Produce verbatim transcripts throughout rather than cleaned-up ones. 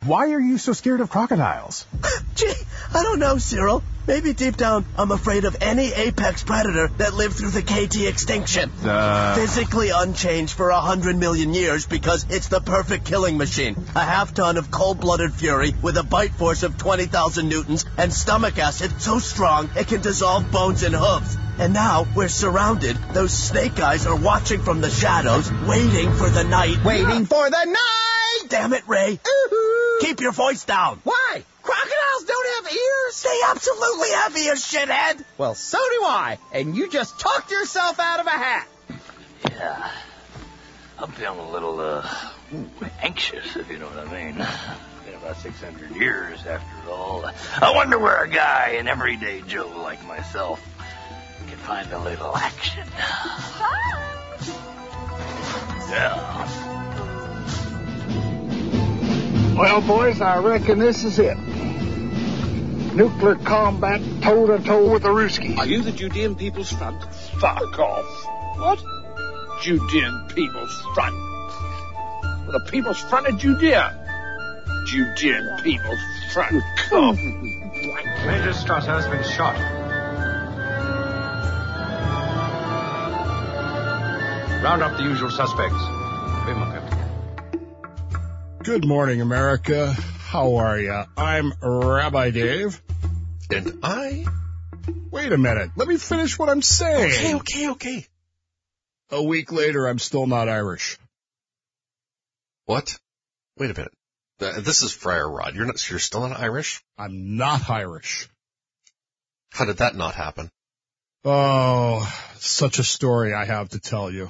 Why are you so scared of crocodiles? Gee, I don't know, Cyril. Maybe deep down, I'm afraid of any apex predator that lived through the K T extinction. Uh... Physically unchanged for a hundred million years because it's the perfect killing machine. A half ton of cold-blooded fury with a bite force of twenty thousand newtons and stomach acid so strong it can dissolve bones and hooves. And now we're surrounded. Those snake eyes are watching from the shadows, waiting for the night. Waiting for the night! Damn it, Ray. Ooh-hoo. Keep your voice down. Why? Crocodiles don't have ears. They absolutely have ears, shithead. Well, so do I. And you just talked yourself out of a hat. Yeah. I'm feeling a little, uh, ooh, anxious, if you know what I mean. It's been about six hundred years, after all. I wonder where a guy, an everyday Joe like myself, can find a little action. Yeah. Well, boys, I reckon this is it. Nuclear combat toe-to-toe with the Ruski. Are you the Judean People's Front? Fuck off. What? Judean People's Front. The People's Front of Judea. Judean People's Front. Come. Major Strasser has been shot. Round up the usual suspects. Good morning, America. How are ya? I'm Rabbi Dave. And I... Wait a minute. Let me finish what I'm saying. Okay, okay, okay. A week later, I'm still not Irish. What? Wait a minute. Uh, this is Friar Rod. You're not, you're still not Irish? I'm not Irish. How did that not happen? Oh, such a story I have to tell you.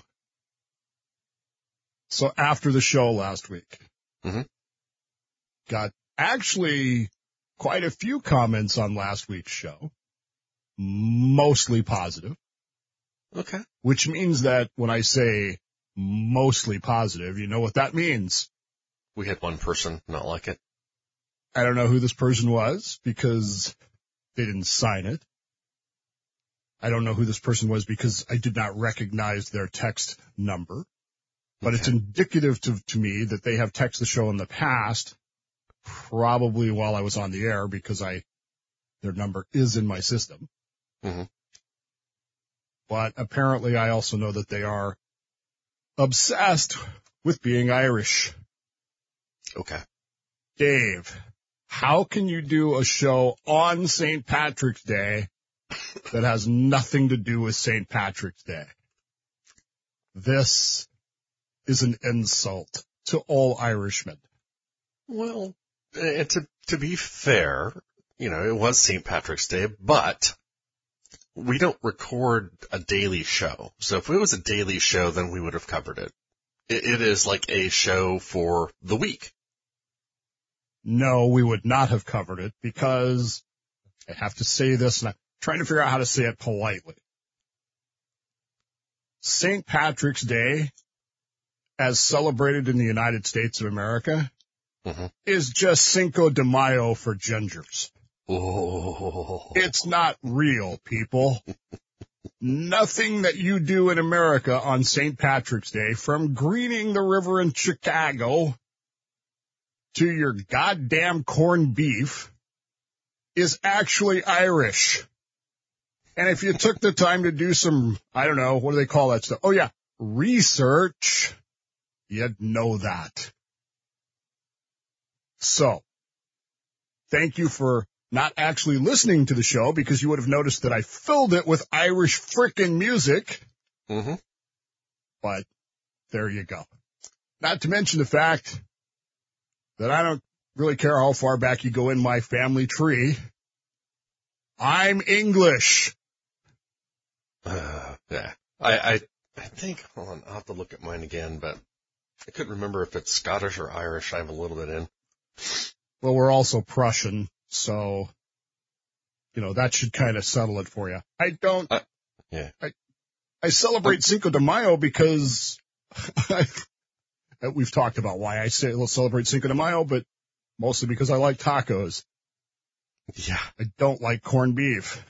So after the show last week, mm-hmm. got actually quite a few comments on last week's show, mostly positive. Okay. Which means that when I say mostly positive, you know what that means. We had one person not like it. I don't know who this person was because they didn't sign it. I don't know who this person was because I did not recognize their text number. But okay. It's indicative to, to me that they have texted the show in the past, probably while I was on the air because I, their number is in my system. Mm-hmm. But apparently I also know that they are obsessed with being Irish. Okay. Dave, how can you do a show on Saint Patrick's Day that has nothing to do with Saint Patrick's Day? This is an insult to all Irishmen. Well, uh, to to be fair, you know, it was Saint Patrick's Day, but we don't record a daily show. So if it was a daily show, then we would have covered it. It, it is like a show for the week. No, we would not have covered it because I have to say this, and I'm trying to figure out how to say it politely. Saint Patrick's Day, as celebrated in the United States of America, mm-hmm. is just Cinco de Mayo for gingers. Oh. It's not real, people. Nothing that you do in America on Saint Patrick's Day, from greening the river in Chicago to your goddamn corned beef, is actually Irish. And if you took the time to do some, I don't know, what do they call that stuff? Oh, yeah, research, you'd know that. So, thank you for not actually listening to the show, because you would have noticed that I filled it with Irish frickin' music. Mm-hmm. But there you go. Not to mention the fact that I don't really care how far back you go in my family tree. I'm English. Uh, yeah. I, I, I think, hold on, I'll have to look at mine again, but I couldn't remember if it's Scottish or Irish. I have a little bit in. Well, we're also Prussian, so, you know, that should kind of settle it for you. I don't, uh, yeah. I, I celebrate Cinco de Mayo because I, we've talked about why I say let's celebrate Cinco de Mayo, but mostly because I like tacos. Yeah. I don't like corned beef.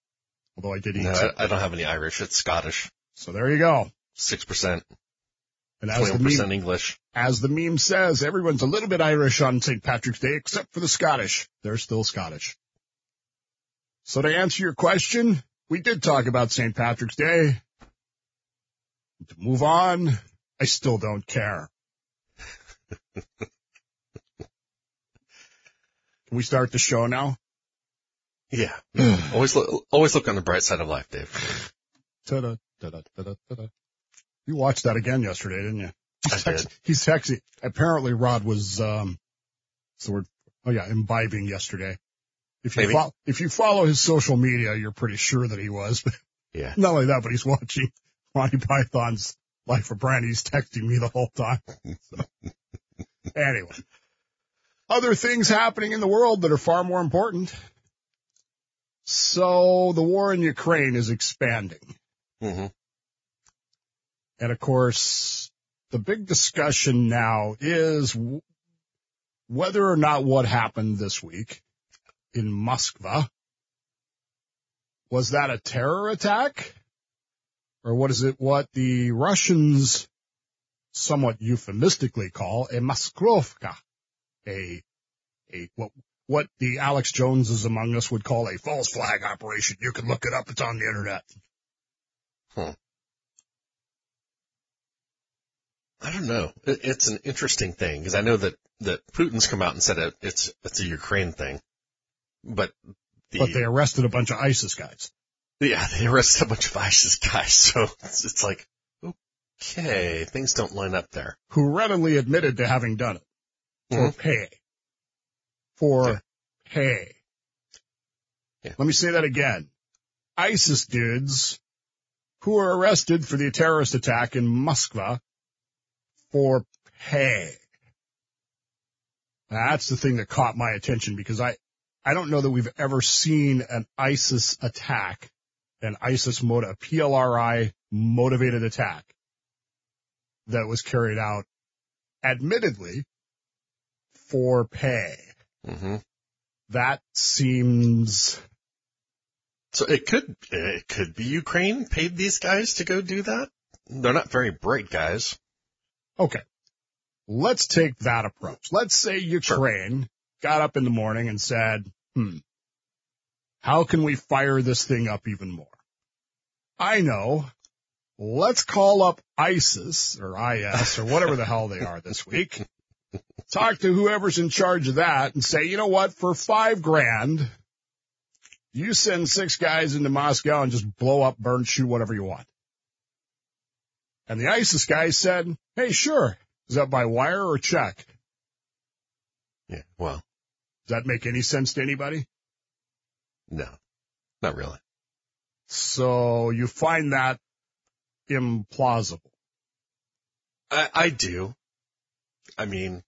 Although I did eat no, it. I don't have any Irish. It's Scottish. So there you go. Six percent. And as the, meme, English. as the meme says, everyone's a little bit Irish on Saint Patrick's Day, except for the Scottish. They're still Scottish. So to answer your question, we did talk about Saint Patrick's Day. To move on, I still don't care. Can we start the show now? Yeah. always look, always look on the bright side of life, Dave. Ta-da, ta-da, ta-da, ta-da. You watched that again yesterday, didn't you? He's I text, did. He's texting. Apparently Rod was, um, what's the word? Oh yeah, imbibing yesterday. If you, fo- if you follow his social media, you're pretty sure that he was. But yeah. Not only that, but he's watching Monty Python's Life of Brian. He's texting me the whole time. So. Anyway. Other things happening in the world that are far more important. So the war in Ukraine is expanding. Mm-hmm. And of course, the big discussion now is w- whether or not what happened this week in Moskva, was that a terror attack? Or what is it what the Russians somewhat euphemistically call a Moskrovka, a, a, what, what the Alex Joneses among us would call a false flag operation. You can look it up. It's on the internet. Hmm. I don't know. It, it's an interesting thing because I know that, that Putin's come out and said it, it's, it's a Ukraine thing, but the, but they arrested a bunch of ISIS guys. Yeah, they arrested a bunch of ISIS guys. So it's, it's like, okay, things don't line up there. Who readily admitted to having done it for mm-hmm. pay. For yeah. pay. Yeah. Let me say that again. ISIS dudes who were arrested for the terrorist attack in Moskva for pay. That's the thing that caught my attention because I, I don't know that we've ever seen an ISIS attack, an ISIS mode, a P L R I motivated attack that was carried out, admittedly, for pay. Mm-hmm. That seems. So it could, it could be Ukraine paid these guys to go do that. They're not very bright guys. Okay. Let's take that approach. Let's say Ukraine sure. got up in the morning and said, hmm, how can we fire this thing up even more? I know. Let's call up ISIS or I S or whatever the hell they are this week. Talk to whoever's in charge of that and say, you know what, for five grand, you send six guys into Moscow and just blow up, burn, shoot, whatever you want. And the ISIS guy said, hey, sure. Is that by wire or check? Yeah, well. Does that make any sense to anybody? No, not really. So you find that implausible. I, I do. I mean,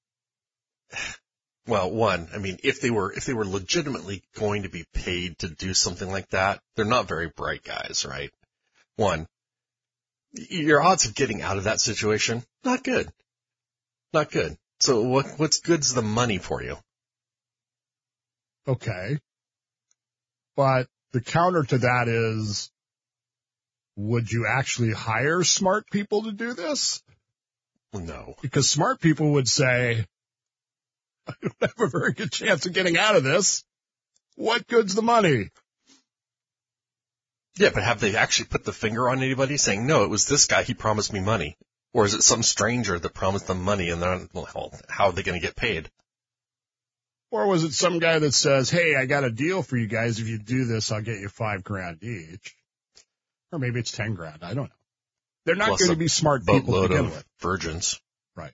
well, one, I mean, if they were, if they were legitimately going to be paid to do something like that, they're not very bright guys, right? One, your odds of getting out of that situation, not good. Not good. So what, what's good's the money for you? Okay. But the counter to that is, would you actually hire smart people to do this? No. Because smart people would say, I don't have a very good chance of getting out of this. What good's the money? Yeah, but have they actually put the finger on anybody saying, no, it was this guy, he promised me money? Or is it some stranger that promised them money and then, well, how are they going to get paid? Or was it some guy that says, hey, I got a deal for you guys. If you do this, I'll get you five grand each. Or maybe it's ten grand. I don't know. They're not going to be smart people to begin with. Virgins. Right.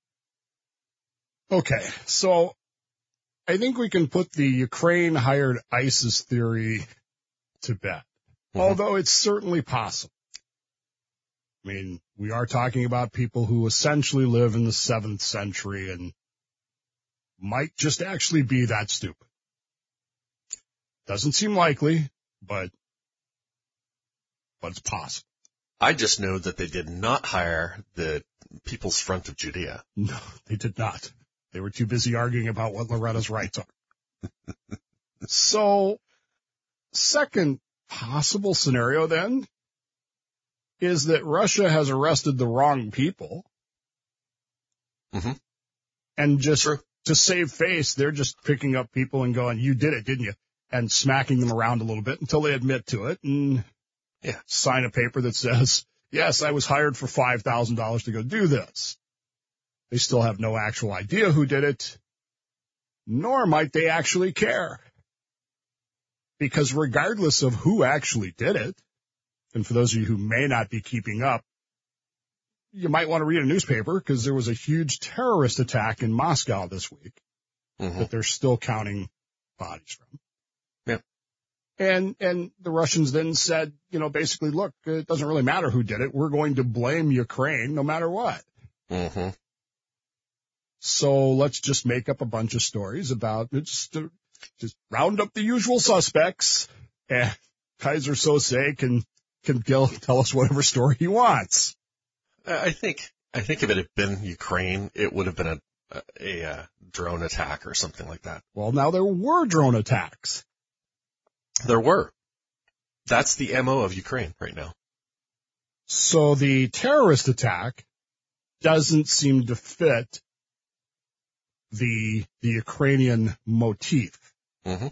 Okay. So I think we can put the Ukraine hired ISIS theory to bed, mm-hmm. although it's certainly possible. I mean, we are talking about people who essentially live in the seventh century and might just actually be that stupid. Doesn't seem likely, but, but it's possible. I just know that they did not hire the People's Front of Judea. No, they did not. They were too busy arguing about what Loretta's rights are. So, second possible scenario then is that Russia has arrested the wrong people Mm-hmm. And just True. to save face, they're just picking up people and going, you did it, didn't you? And smacking them around a little bit until they admit to it and Yeah. sign a paper that says, yes, I was hired for five thousand dollars to go do this. They still have no actual idea who did it, nor might they actually care. Because regardless of who actually did it, and for those of you who may not be keeping up, you might want to read a newspaper because there was a huge terrorist attack in Moscow this week Mm-hmm. that they're still counting bodies from. Yeah. And, and the Russians then said, you know, basically, look, it doesn't really matter who did it. We're going to blame Ukraine no matter what. Mm-hmm. So let's just make up a bunch of stories about it. Just, uh, just round up the usual suspects, and Kaiser Sose can can tell, tell us whatever story he wants. I think I think if it had been Ukraine, it would have been a a, a, a drone attack or something like that. Well, now there were drone attacks. There were. That's the M O of Ukraine right now. So the terrorist attack doesn't seem to fit the the Ukrainian motif. Mm-hmm.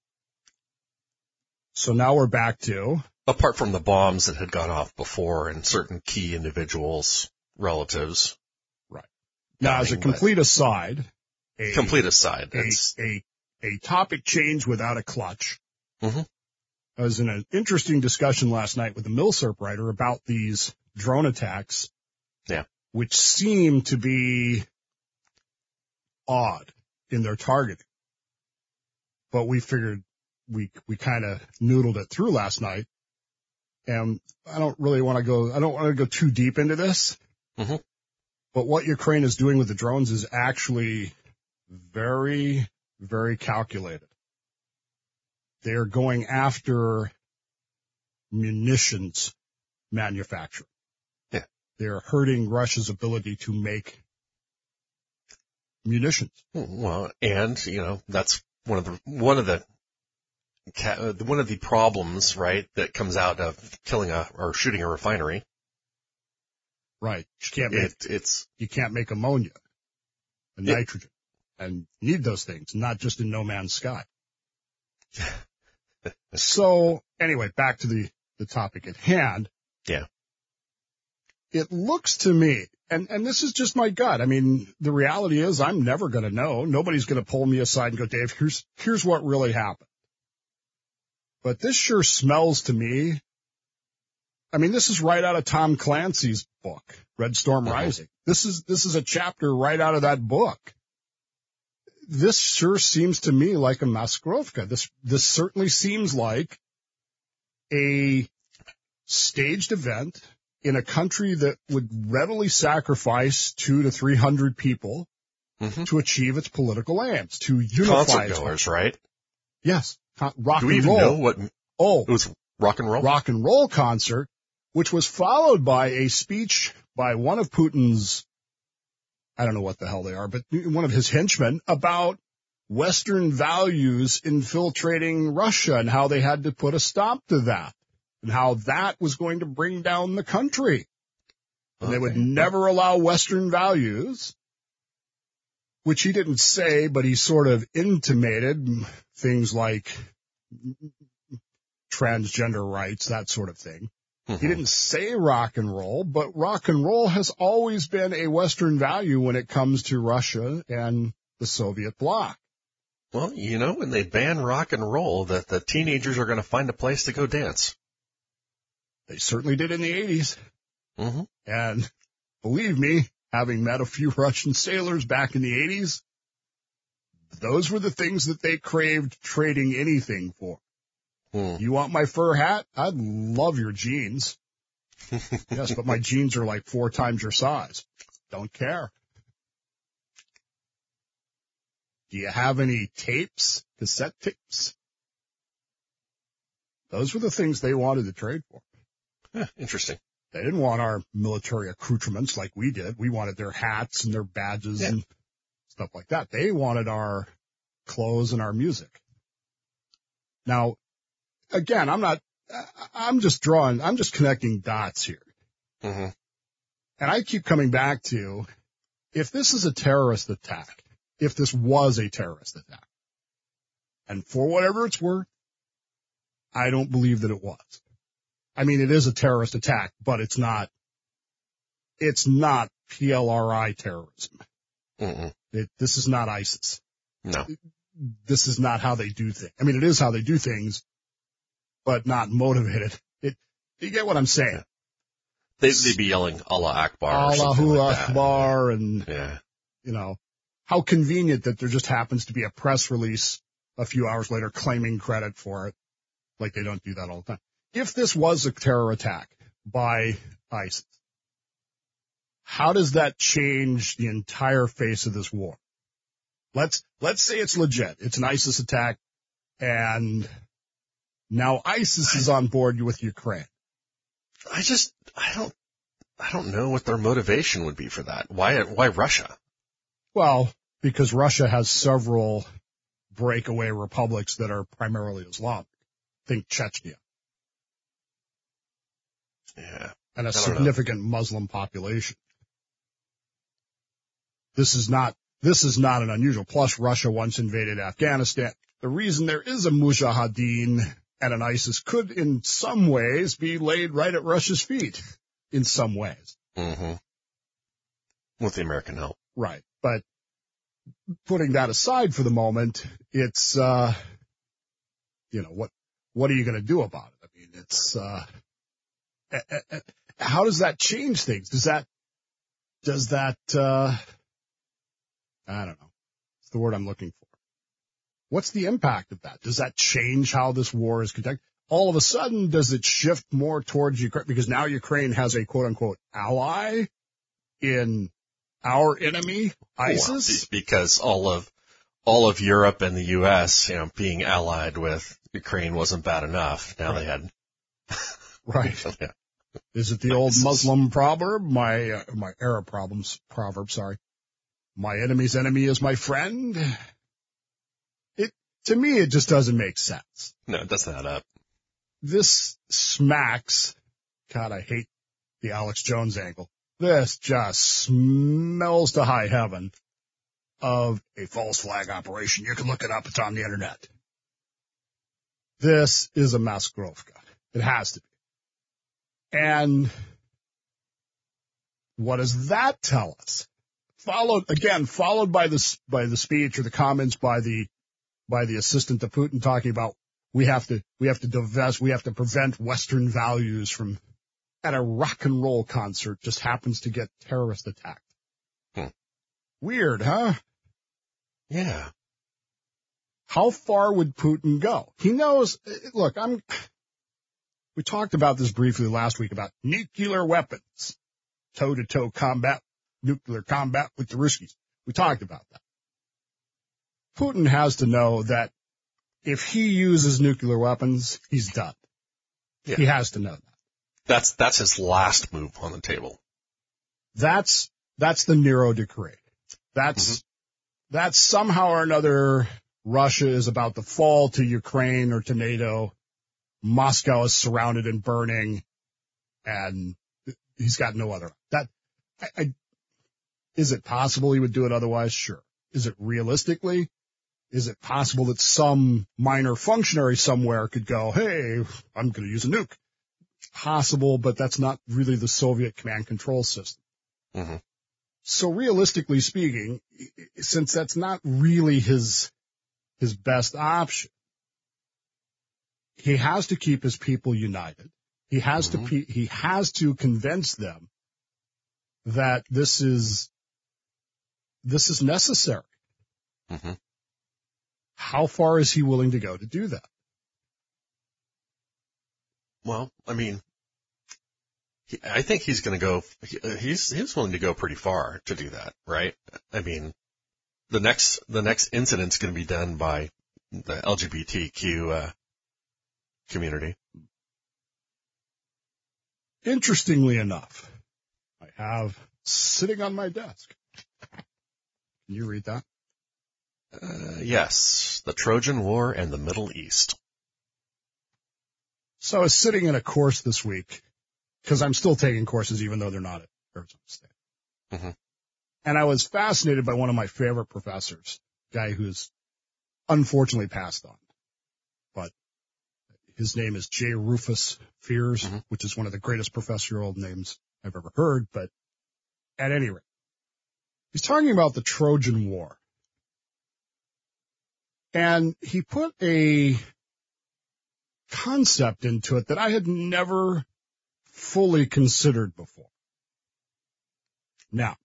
So now we're back to Apart from the bombs that had gone off before and certain key individuals, relatives. right now as a complete aside. A, Complete aside. a, That's, a a topic change without a clutch. Mm-hmm. I was in an interesting discussion last night with the Milsurp writer about these drone attacks. Yeah. Which seem to be odd in their targeting. But we figured we, we kind of noodled it through last night. And I don't really want to go, I don't want to go too deep into this. Mm-hmm. But what Ukraine is doing with the drones is actually very, very calculated. They are going after munitions manufacturing. Yeah. They're hurting Russia's ability to make munitions. Well, and, you know, that's one of the, one of the, one of the problems, right, that comes out of killing a, or shooting a refinery. Right. You can't make, It, it's, you can't make ammonia and it, nitrogen and you need those things, not just in no man's sky. So anyway, back to the, the topic at hand. Yeah. It looks to me, and, and this is just my gut. I mean, the reality is I'm never going to know. Nobody's going to pull me aside and go, Dave, here's, here's what really happened. But this sure smells to me. I mean, this is right out of Tom Clancy's book, Red Storm uh-huh. Rising. This is, this is a chapter right out of that book. This sure seems to me like a Maskrovka. This, this certainly seems like a staged event in a country that would readily sacrifice two to three hundred people mm-hmm. to achieve its political aims, to unify concert its goers, right? Yes, rock Do we and even roll. know what? Oh, it was rock and roll. Rock and roll concert, which was followed by a speech by one of Putin's, I don't know what the hell they are, but one of his henchmen about Western values infiltrating Russia and how they had to put a stop to that. And how that was going to bring down the country. And okay. They would never allow Western values, which he didn't say, but he sort of intimated things like transgender rights, that sort of thing. Mm-hmm. He didn't say rock and roll, but rock and roll has always been a Western value when it comes to Russia and the Soviet bloc. Well, you know, when they ban rock and roll, that the teenagers are going to find a place to go dance. They certainly did in the eighties. Mm-hmm. And believe me, having met a few Russian sailors back in the eighties, those were the things that they craved trading anything for. Mm. You want my fur hat? I'd love your jeans. Yes, but my jeans are like four times your size. Don't care. Do you have any tapes, cassette tapes? Those were the things they wanted to trade for. Yeah, interesting. They didn't want our military accoutrements like we did. We wanted their hats and their badges yeah. and stuff like that. They wanted our clothes and our music. Now, again, I'm not, I'm just drawing, I'm just connecting dots here. Mm-hmm. And I keep coming back to If this is a terrorist attack, if this was a terrorist attack, and for whatever it's worth, I don't believe that it was. I mean, it is a terrorist attack, but it's not, it's not P L R I terrorism. Mm-mm. It, this is not ISIS. No. This is not how they do things. I mean, it is how they do things, but not motivated. It, you get what I'm saying? They, they'd be yelling Allah Akbar. Allahu like Akbar, and, yeah. you know, how convenient that there just happens to be a press release a few hours later claiming credit for it. Like they don't do that all the time. If this was a terror attack by ISIS, how does that change the entire face of this war? Let's, let's say it's legit. It's an ISIS attack, and now ISIS is on board with Ukraine. I just, I don't, I don't know what their motivation would be for that. Why, why Russia? Well, because Russia has several breakaway republics that are primarily Islamic. Think Chechnya. Yeah. And a significant know. Muslim population. This is not, this is not an unusual. Plus, Russia once invaded Afghanistan. The reason there is a Mujahideen and an ISIS could in some ways be laid right at Russia's feet. In some ways. Mm-hmm. With the American help. Right. But putting that aside for the moment, it's, uh, you know, what, what are you going to do about it? I mean, it's, uh, how does that change things? Does that, does that, uh, I don't know. It's the word I'm looking for. What's the impact of that? Does that change how this war is conducted? All of a sudden, does it shift more towards Ukraine? Because now Ukraine has a quote unquote ally in our enemy, ISIS? Well, because all of, all of Europe and the U S, you know, being allied with Ukraine wasn't bad enough. Now right. they had. Right. Yeah. Is it the old Muslim proverb? My, uh, my Arab problems, proverb, sorry. My enemy's enemy is my friend. It, to me, it just doesn't make sense. No, it doesn't add up. This smacks, God, I hate the Alex Jones angle. This just smells to high heaven of a false flag operation. You can look it up. It's on the internet. This is a Maskrovka. It has to be. And what does that tell us? Followed, again, followed by the, by the speech or the comments by the, by the assistant to Putin talking about we have to, we have to divest, we have to prevent Western values from, at a rock and roll concert just happens to get terrorist attacked. Hmm. Weird, huh? Yeah. How far would Putin go? He knows, look, I'm, we talked about this briefly last week about nuclear weapons, toe-to-toe combat, nuclear combat with the Ruskies. We talked about that. Putin has to know that if he uses nuclear weapons, he's done. Yeah. He has to know that. That's, that's his last move on the table. That's, that's the Nero decree. That's, mm-hmm. that's somehow or another Russia is about to fall to Ukraine or to NATO. Moscow is surrounded and burning, and he's got no other. That, I, I, is it possible he would do it otherwise? Sure. Is it realistically? Is it possible that some minor functionary somewhere could go, hey, I'm going to use a nuke? Possible, but that's not really the Soviet command control system. Mm-hmm. So realistically speaking, since that's not really his, his best option, he has to keep his people united. He has mm-hmm. to, he has to convince them that this is, this is necessary. Mm-hmm. How far is he willing to go to do that? Well, I mean, he, I think he's going to go, he, he's, he's willing to go pretty far to do that, right? I mean, the next, the next incident's going to be done by the L G B T Q, uh, community. Interestingly enough, I have sitting on my desk. Can you read that? Uh, yes, the Trojan War and the Middle East. So I was sitting in a course this week because I'm still taking courses even though they're not at Arizona State. Mm-hmm. And I was fascinated by one of my favorite professors, a guy who's unfortunately passed on. But his name is J. Rufus Fears, mm-hmm. which is one of the greatest professorial names I've ever heard. But at any rate, he's talking about the Trojan War. And he put a concept into it that I had never fully considered before. Now,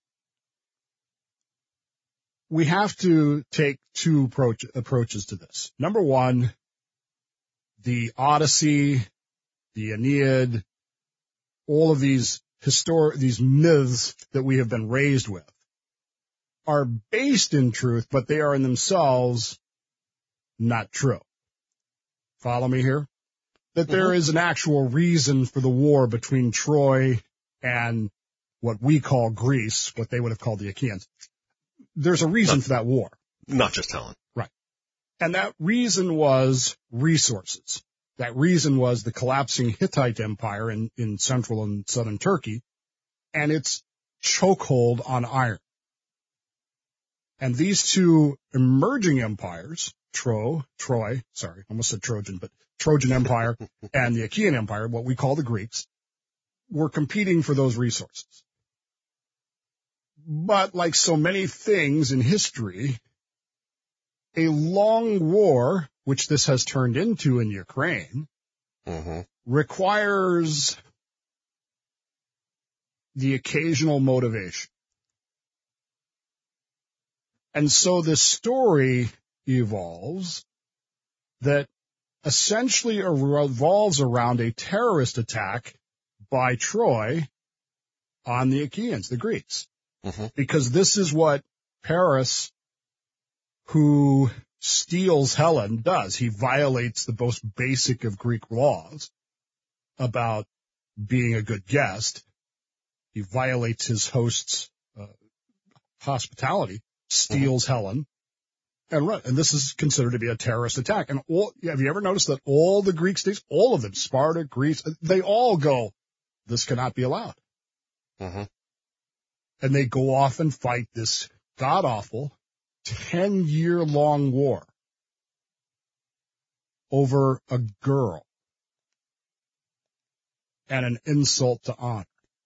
we have to take two approach, approaches to this. Number one, the Odyssey, the Aeneid, all of these historic, these myths that we have been raised with are based in truth, but they are in themselves not true. Follow me here? That there is an actual reason for the war between Troy and what we call Greece, what they would have called the Achaeans. There's a reason not, for that war. Not just Helen. Right. And that reason was resources. That reason was the collapsing Hittite Empire in, in central and southern Turkey and its chokehold on iron. And these two emerging empires, Tro, Troy, sorry, almost said Trojan, but Trojan Empire and the Achaean Empire, what we call the Greeks, were competing for those resources. But like so many things in history, a long war, which this has turned into in Ukraine, mm-hmm. requires the occasional motivation. And so this story evolves that essentially revolves around a terrorist attack by Troy on the Achaeans, the Greeks. Mm-hmm. Because this is what Paris, who steals Helen, does. He violates the most basic of Greek laws about being a good guest. He violates his host's uh, hospitality, steals mm-hmm. Helen, and run. And this is considered to be a terrorist attack. And all, have you ever noticed that all the Greek states, all of them, Sparta, Greece, they all go, this cannot be allowed. Mm-hmm. And they go off and fight this god-awful ten-year-long war over a girl and an insult to honor.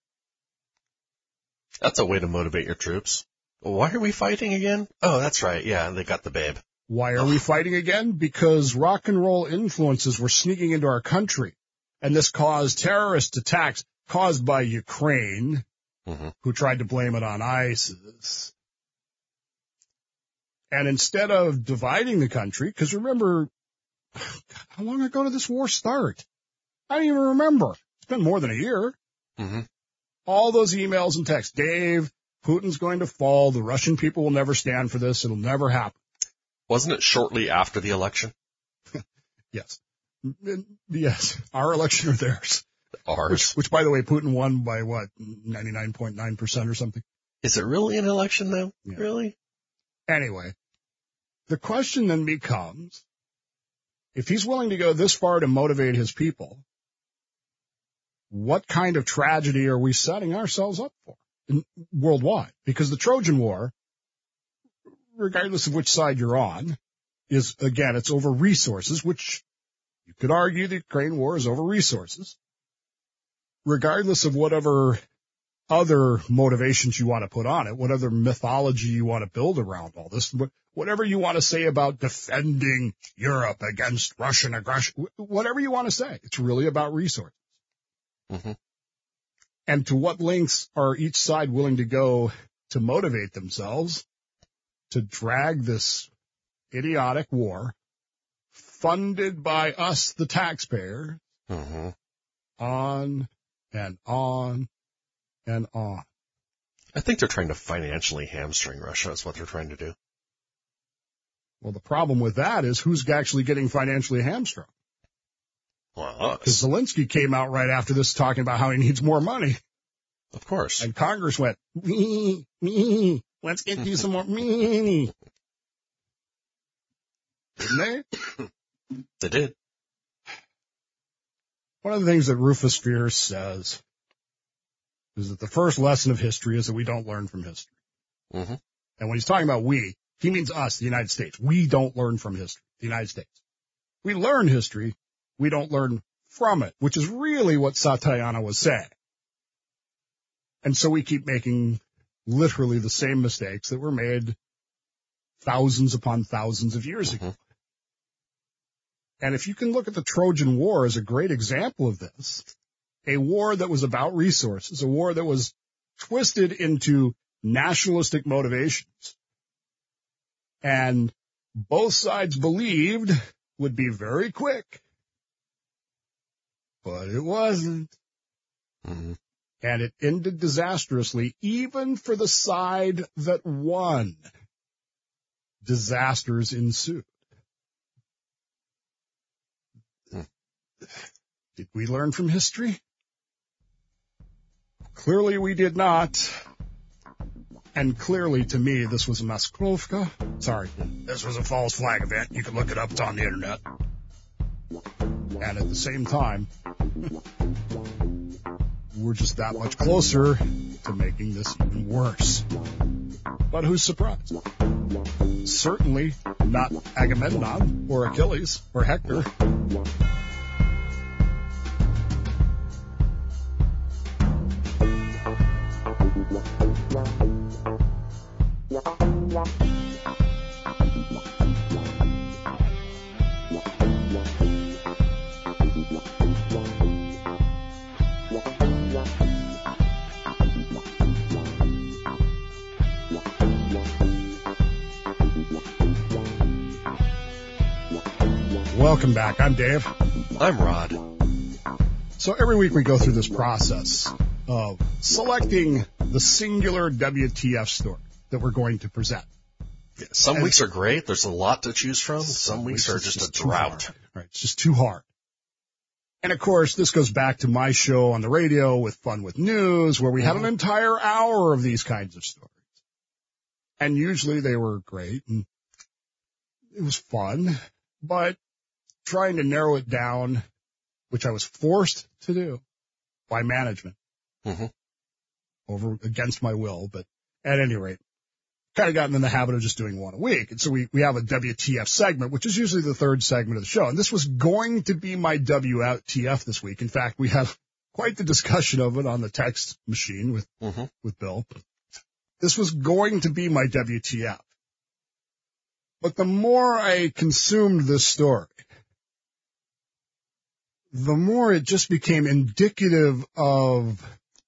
That's a way to motivate your troops. Why are we fighting again? Oh, that's right. Yeah, they got the babe. Why are we fighting again? Because rock and roll influences were sneaking into our country, and this caused terrorist attacks caused by Ukraine, mm-hmm. who tried to blame it on ISIS. And instead of dividing the country, because remember, how long ago did this war start? I don't even remember. It's been more than a year. Mm-hmm. All those emails and texts. Dave, Putin's going to fall. The Russian people will never stand for this. It'll never happen. Wasn't it shortly after the election? Yes. Yes. Our election or theirs. Ours. Which, which, by the way, Putin won by what, ninety-nine point nine percent or something? Is it really an election, though? Yeah. Really? Anyway, the question then becomes, if he's willing to go this far to motivate his people, what kind of tragedy are we setting ourselves up for in, worldwide? Because the Trojan War, regardless of which side you're on, is, again, it's over resources, which you could argue the Ukraine war is over resources. Regardless of whatever other motivations you want to put on it, what other mythology you want to build around all this, whatever you want to say about defending Europe against Russian aggression, whatever you want to say, it's really about resources. Mm-hmm. And to what lengths are each side willing to go to motivate themselves to drag this idiotic war funded by us, the taxpayer, mm-hmm. on and on and on. I think they're trying to financially hamstring Russia. That's what they're trying to do. Well, the problem with that is who's actually getting financially hamstrung? Well, because Zelensky came out right after this talking about how he needs more money. Of course. And Congress went, me, me, let's get you some more money. Didn't they? They did. One of the things that Rufus Fears says is that the first lesson of history is that we don't learn from history. Mm-hmm. And when he's talking about we, he means us, the United States. We don't learn from history, the United States. We learn history. We don't learn from it, which is really what Satayana was saying. And so we keep making literally the same mistakes that were made thousands upon thousands of years ago. Mm-hmm. And if you can look at the Trojan War as a great example of this, a war that was about resources, a war that was twisted into nationalistic motivations, and both sides believed would be very quick, but it wasn't. Mm-hmm. And it ended disastrously, even for the side that won. Disasters ensued. Mm. Did we learn from history? Clearly we did not. And clearly, to me, this was a Maskrovka. Sorry, this was a false flag event. You can look it up. It's on the internet. And at the same time, we're just that much closer to making this even worse. But who's surprised? Certainly not Agamemnon or Achilles or Hector. Welcome back. I'm Dave. I'm Rod. So every week we go through this process of selecting the singular W T F story that we're going to present. Yeah, some and weeks are great. There's a lot to choose from. Some, some weeks, weeks are just, just a drought. Right. It's just too hard. And of course, this goes back to my show on the radio with Fun with News, where we mm-hmm. had an entire hour of these kinds of stories. And usually they were great and it was fun, but trying to narrow it down, which I was forced to do by management mm-hmm. over against my will. But at any rate, kind of gotten in the habit of just doing one a week. And so we, we have a W T F segment, which is usually the third segment of the show. And this was going to be my W T F this week. In fact, we had quite the discussion of it on the text machine with, mm-hmm. with Bill. This was going to be my W T F. But the more I consumed this story, the more it just became indicative of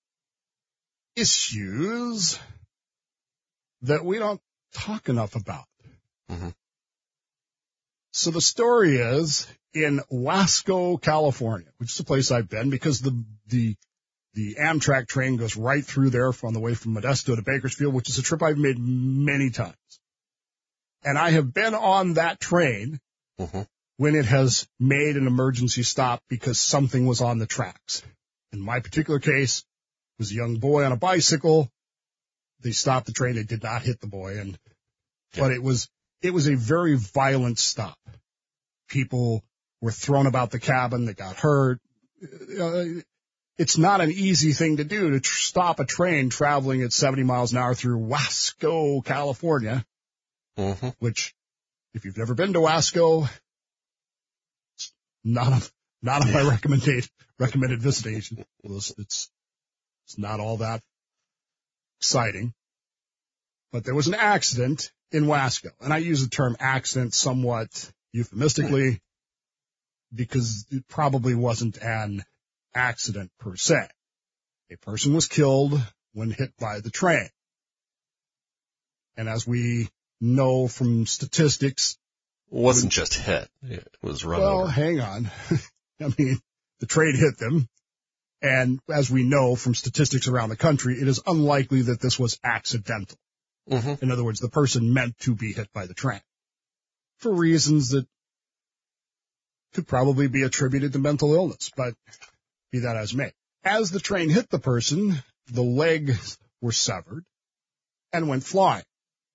issues that we don't talk enough about. Mm-hmm. So the story is in Wasco, California, which is a place I've been because the, the, the Amtrak train goes right through there on the way from Modesto to Bakersfield, which is a trip I've made many times. And I have been on that train mm-hmm. when it has made an emergency stop because something was on the tracks. In my particular case, it was a young boy on a bicycle. They stopped the train. They did not hit the boy. And, yeah. but it was, it was a very violent stop. People were thrown about the cabin. They got hurt. Uh, it's not an easy thing to do to tr- stop a train traveling at seventy miles an hour through Wasco, California, mm-hmm. which if you've never been to Wasco, it's not on, not on yeah. my recommended, recommended visitation list. It's, it's not all that exciting, but there was an accident in Wasco, and I use the term accident somewhat euphemistically because it probably wasn't an accident per se. A person was killed when hit by the train. And as we know from statistics, it wasn't when, just hit, it was run well, over. Well, hang on. I mean, the train hit them. And as we know from statistics around the country, it is unlikely that this was accidental. Mm-hmm. In other words, the person meant to be hit by the train for reasons that could probably be attributed to mental illness, but be that as may. As the train hit the person, the legs were severed and went flying.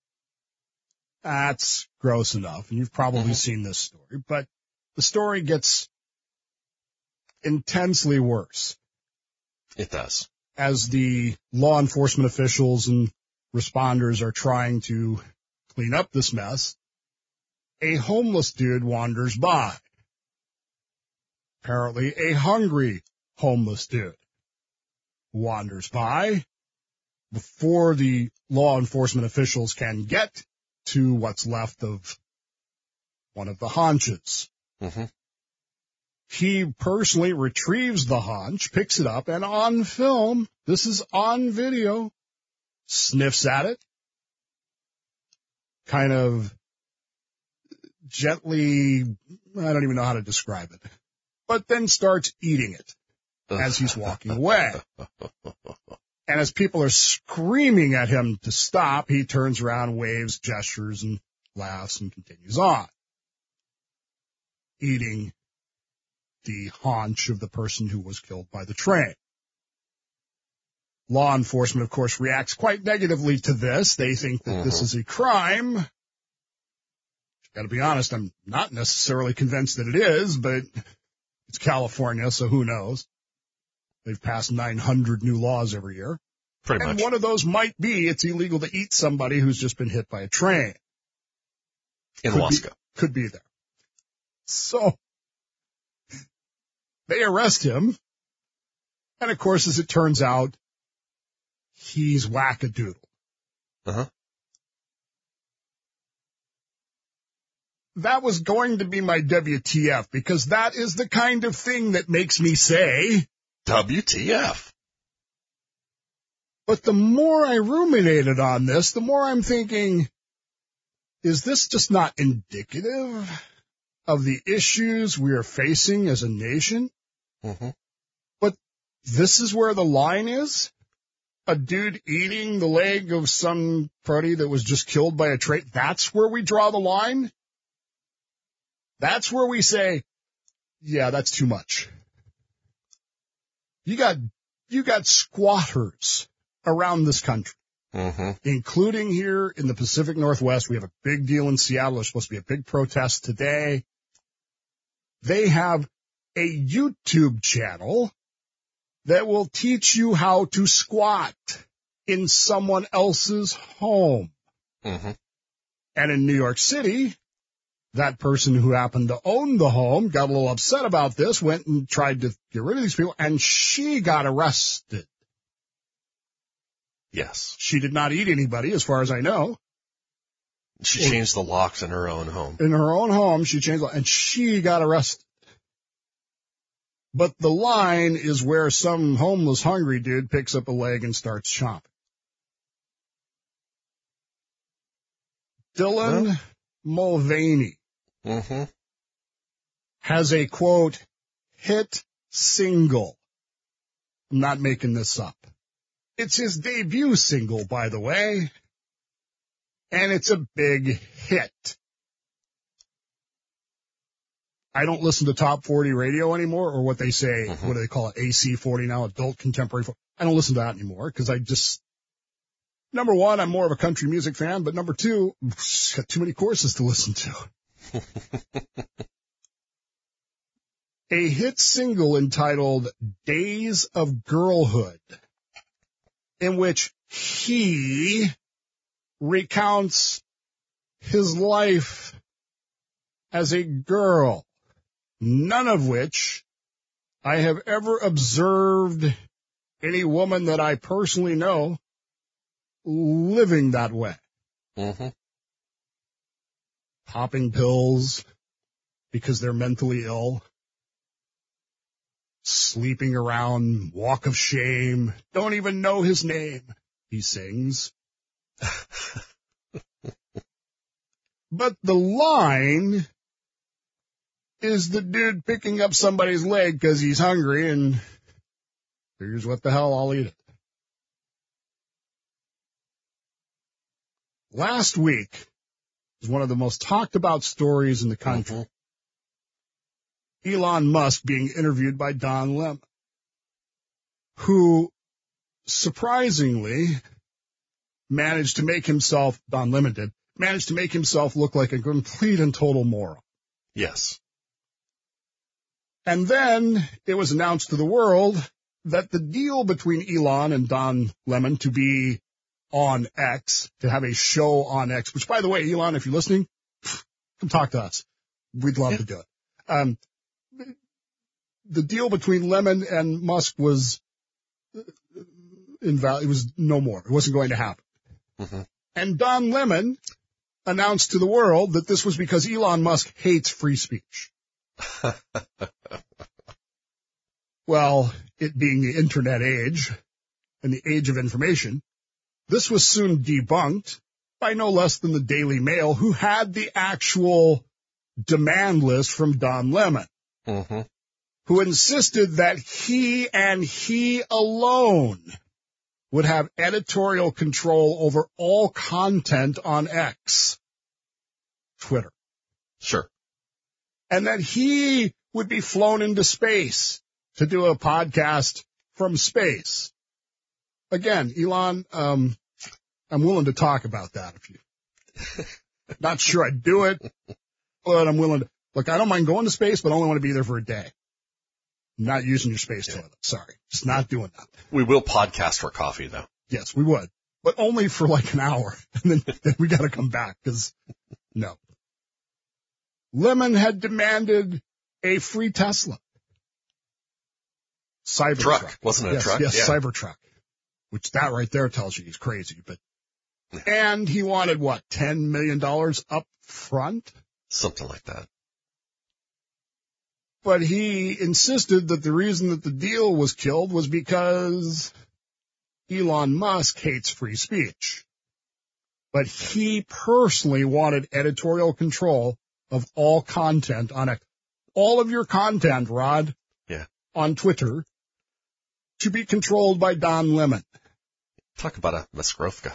That's gross enough, and you've probably mm-hmm. seen this story, but the story gets intensely worse. It does. As the law enforcement officials and responders are trying to clean up this mess, a homeless dude wanders by. Apparently a hungry homeless dude wanders by. Before the law enforcement officials can get to what's left of one of the haunches. Mm-hmm. He personally retrieves the haunch, picks it up, and on film, this is on video, sniffs at it, kind of gently, I don't even know how to describe it, but then starts eating it as he's walking away. And as people are screaming at him to stop, he turns around, waves, gestures, and laughs and continues on, eating the haunch of the person who was killed by the train. Law enforcement, of course, reacts quite negatively to this. They think that mm-hmm. this is a crime. Got to be honest, I'm not necessarily convinced that it is, but it's California, so who knows? They've passed nine hundred new laws every year. Pretty and much. One of those might be it's illegal to eat somebody who's just been hit by a train. In could Wasco. Be, could be there. So they arrest him. And, of course, as it turns out, he's wackadoodle. Uh-huh. That was going to be my W T F, because that is the kind of thing that makes me say, W T F. But the more I ruminated on this, the more I'm thinking, is this just not indicative of the issues we are facing as a nation? Mm-hmm. But this is where the line is? A dude eating the leg of somebody that was just killed by a train? That's where we draw the line? That's where we say, yeah, that's too much. You got, you got squatters around this country, mm-hmm. including here in the Pacific Northwest. We have a big deal in Seattle. There's supposed to be a big protest today. They have a YouTube channel that will teach you how to squat in someone else's home. Mm-hmm. And in New York City, that person who happened to own the home got a little upset about this, went and tried to get rid of these people, and she got arrested. Yes. She did not eat anybody, as far as I know. She changed the locks in her own home. In her own home, she changed the and she got arrested. But the line is where some homeless, hungry dude picks up a leg and starts chomping. Dylan well. Mulvaney mm-hmm. has a, quote, hit single. I'm not making this up. It's his debut single, by the way, and it's a big hit. I don't listen to Top forty radio anymore, or what they say, mm-hmm. what do they call it, A C forty now, Adult Contemporary forty. I don't listen to that anymore, because I just, number one, I'm more of a country music fan, but number two, I've got too many courses to listen to. A hit single entitled Days of Girlhood, in which he recounts his life as a girl, none of which I have ever observed any woman that I personally know living that way. Mm-hmm. Popping pills because they're mentally ill. Sleeping around, walk of shame, don't even know his name, he sings. But the line is the dude picking up somebody's leg because he's hungry and figures, what the hell, I'll eat it. Last week was one of the most talked about stories in the country. Mm-hmm. Elon Musk being interviewed by Don Lemon, who surprisingly managed to make himself, Don Lemon did, managed to make himself look like a complete and total moron. Yes. And then it was announced to the world that the deal between Elon and Don Lemon to be on X, to have a show on X, which, by the way, Elon, if you're listening, come talk to us. We'd love yeah. to do it. Um, the deal between Lemon and Musk was invalid. It was no more. It wasn't going to happen. Mm-hmm. And Don Lemon announced to the world that this was because Elon Musk hates free speech. Well, it being the internet age and the age of information, this was soon debunked by no less than the Daily Mail, who had the actual demand list from Don Lemon, mm-hmm. who insisted that he and he alone would have editorial control over all content on X, Twitter. Sure. And that he would be flown into space to do a podcast from space. Again, Elon, um, I'm willing to talk about that if you, not sure I'd do it, but I'm willing to, look, I don't mind going to space, but I only want to be there for a day. I'm not using your space yeah. toilet. Sorry. Just not doing that. We will podcast for coffee though. Yes, we would, but only for like an hour. And then, then we got to come back because no. Lemon had demanded a free Tesla. Cybertruck. Truck. Wasn't it yes, a truck? Yes, yeah. Cybertruck. Which that right there tells you he's crazy. But and he wanted what, ten million dollars up front? Something like that. But he insisted that the reason that the deal was killed was because Elon Musk hates free speech. But he personally wanted editorial control of all content on it. All of your content, Rod, yeah. on Twitter, to be controlled by Don Lemon. Talk about a Maskrovka.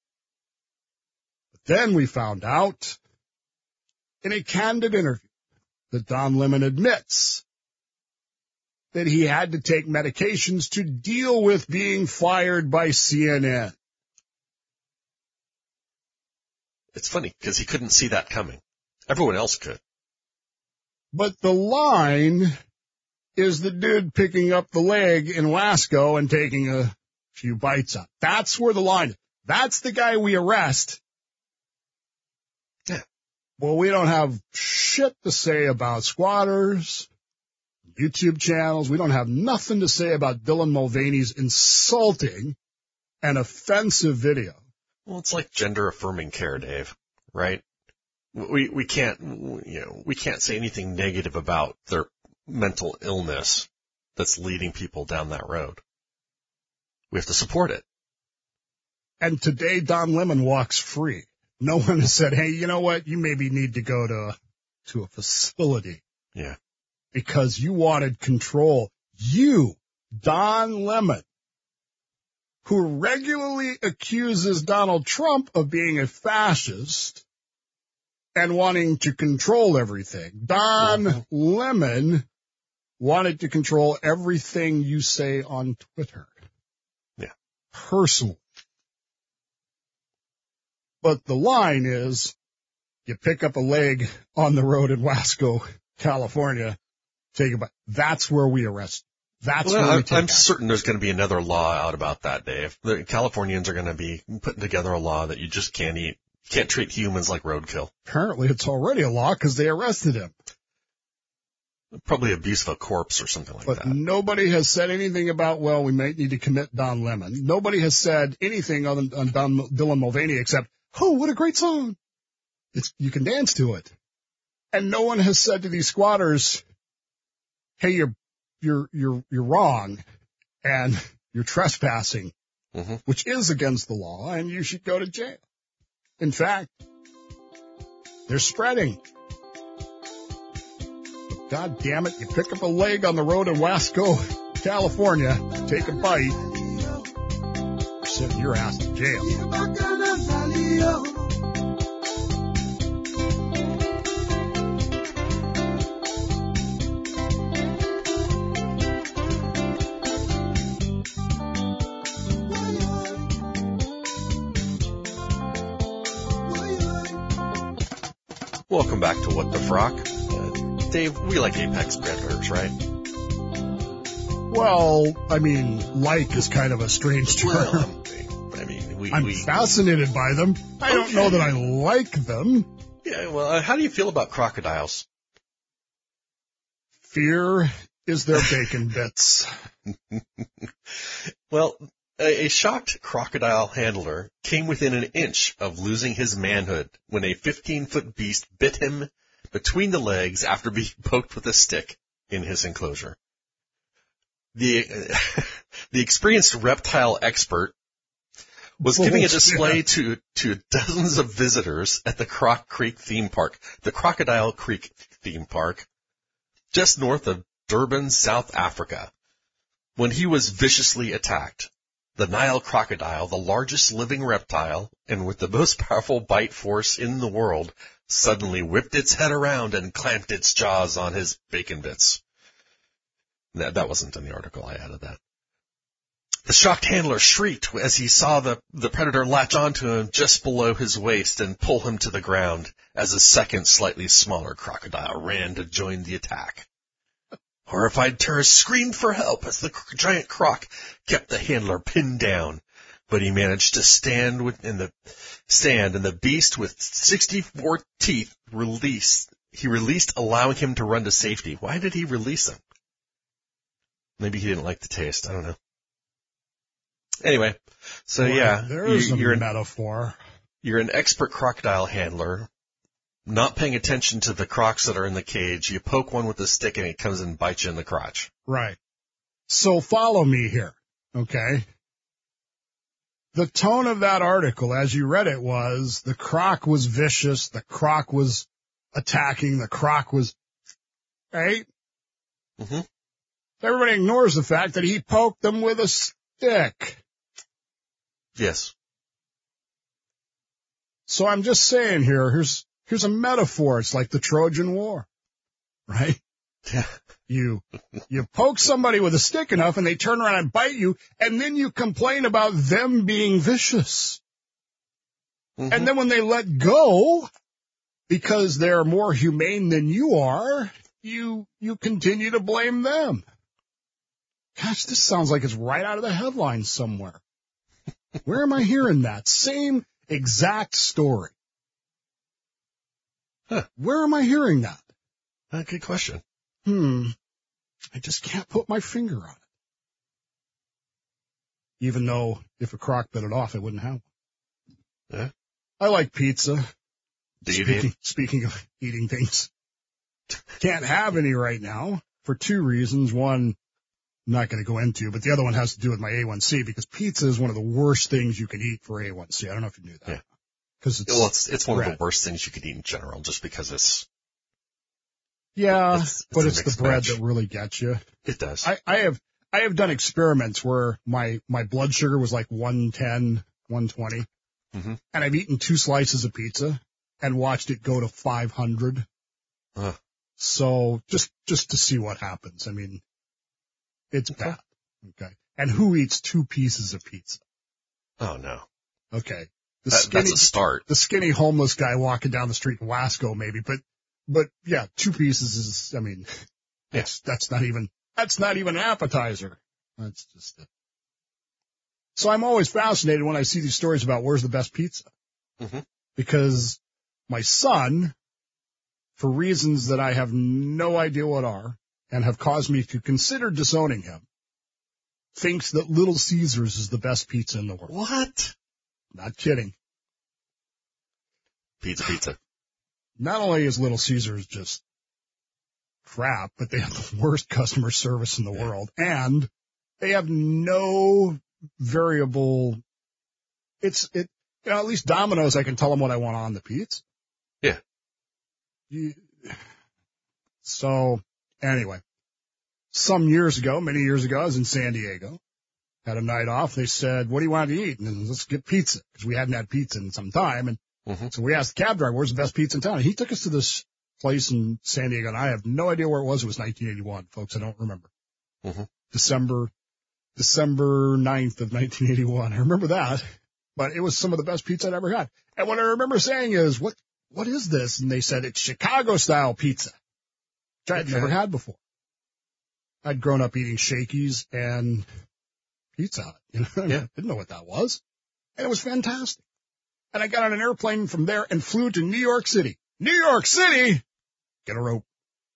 Then we found out in a candid interview that Don Lemon admits that he had to take medications to deal with being fired by C N N. It's funny because he couldn't see that coming. Everyone else could. But the line is the dude picking up the leg in Wasco and taking a few bites up. That's where the line is. That's the guy we arrest. Yeah. Well, we don't have shit to say about squatters, YouTube channels. We don't have nothing to say about Dylan Mulvaney's insulting and offensive video. Well, it's like gender affirming care, Dave, right? We, we can't, you know, we can't say anything negative about their mental illness that's leading people down that road. We have to support it. And today, Don Lemon walks free. No one has said, hey, you know what? You maybe need to go to, to a facility. Yeah. Because you wanted control. You, Don Lemon, who regularly accuses Donald Trump of being a fascist and wanting to control everything. Don mm-hmm. Lemon wanted to control everything you say on Twitter. Yeah. Personally. But the line is, you pick up a leg on the road in Wasco, California, take a bite. That's where we arrest. That's well, where we take I'm action. certain there's going to be another law out about that, Dave. The Californians are going to be putting together a law that you just can't eat, can't treat humans like roadkill. Apparently it's already a law because they arrested him. Probably abuse of a corpse or something like but that. But nobody has said anything about, well, we might need to commit Don Lemon. Nobody has said anything other than Don, Dylan Mulvaney except, oh, what a great song. It's, you can dance to it. And no one has said to these squatters, hey, you're, you're, you're, you're wrong and you're trespassing, mm-hmm. which is against the law and you should go to jail. In fact, they're spreading. God damn it, you pick up a leg on the road in Wasco, California, take a bite, you're sending your ass to jail. Welcome back to What the Frock. Dave, we like apex predators, right? Well, I mean, like is kind of a strange term. Well, I mean, we I'm fascinated by them. I okay. don't know that I like them. Yeah, well, uh, how do you feel about crocodiles? Fear is their bacon bits. Well, a, a shocked crocodile handler came within an inch of losing his manhood when a fifteen-foot beast bit him between the legs after being poked with a stick in his enclosure. The uh, the experienced reptile expert was giving a display to, to dozens of visitors at the Croc Creek theme park, the Crocodile Creek theme park, just north of Durban, South Africa, when he was viciously attacked. The Nile crocodile, the largest living reptile and with the most powerful bite force in the world, suddenly whipped its head around and clamped its jaws on his bacon bits. That, that wasn't in the article. I added that. The shocked handler shrieked as he saw the, the predator latch onto him just below his waist and pull him to the ground as a second, slightly smaller crocodile ran to join the attack. Horrified tourists screamed for help as the giant croc kept the handler pinned down, but he managed to stand within the stand, and the beast with sixty-four teeth released. He released, allowing him to run to safety. Why did he release him? Maybe he didn't like the taste. I don't know. Anyway, so well, yeah, there's you, a you're an, metaphor. You're an expert crocodile handler, not paying attention to the crocs that are in the cage. You poke one with a stick and it comes and bites you in the crotch. Right. So follow me here, okay? The tone of that article, as you read it, was the croc was vicious, the croc was attacking, the croc was, right? Mm-hmm. Everybody ignores the fact that he poked them with a stick. Yes. So I'm just saying here, here's, here's a metaphor. It's like the Trojan War, right? Yeah. You, you poke somebody with a stick enough and they turn around and bite you, and then you complain about them being vicious. Mm-hmm. And then when they let go, because they're more humane than you are, you, you continue to blame them. Gosh, this sounds like it's right out of the headlines somewhere. Where am I hearing that? Same exact story. Huh. Where am I hearing that? Uh, good question. Hmm. I just can't put my finger on it. Even though if a croc bit it off, it wouldn't have one. Yeah. I like pizza. Do you speaking, eat? Speaking of eating things. Can't have any right now for two reasons. One, I'm not going to go into, but the other one has to do with my A one C, because pizza is one of the worst things you can eat for A one C. I don't know if you knew that. Yeah. Cause it's, well, it's, it's one bread. of the worst things you could eat in general, just because it's, yeah, it's, it's but it's the bread match. that really gets you. It does. I, I have, I have done experiments where my, my blood sugar was like one ten, one twenty, mm-hmm. and I've eaten two slices of pizza and watched it go to five hundred. Uh. So just, just to see what happens. I mean, it's okay. bad. Okay. And who eats two pieces of pizza? Oh no. Okay. The that, skinny, that's a start. The skinny homeless guy walking down the street in Wasco maybe, but, but yeah, two pieces is, I mean, yeah. that's, that's not even, that's not even an appetizer. That's just it. So I'm always fascinated when I see these stories about where's the best pizza. Mm-hmm. Because my son, for reasons that I have no idea what are, and have caused me to consider disowning him, thinks that Little Caesars is the best pizza in the world. What? Not kidding. Pizza, pizza. Not only is Little Caesars just crap, but they have the worst customer service in the yeah. world, and they have no variable. It's it. You know, at least Domino's, I can tell them what I want on the pizza. Yeah. You, so anyway, some years ago, many years ago, I was in San Diego. Had a night off. They said, what do you want to eat? And let's get pizza, because we hadn't had pizza in some time. And mm-hmm. so we asked the cab driver, where's the best pizza in town? And he took us to this place in San Diego, and I have no idea where it was. It was nineteen eighty-one, folks. I don't remember. Mm-hmm. December, December ninth of nineteen eighty-one. I remember that, but it was some of the best pizza I'd ever had. And what I remember saying is, what, what is this? And they said, it's Chicago style pizza, which I'd okay. never had before. I'd grown up eating Shakey's and Pizza Hut. You know, yeah. I didn't know what that was. And it was fantastic. And I got on an airplane from there and flew to New York City. New York City! Get a rope.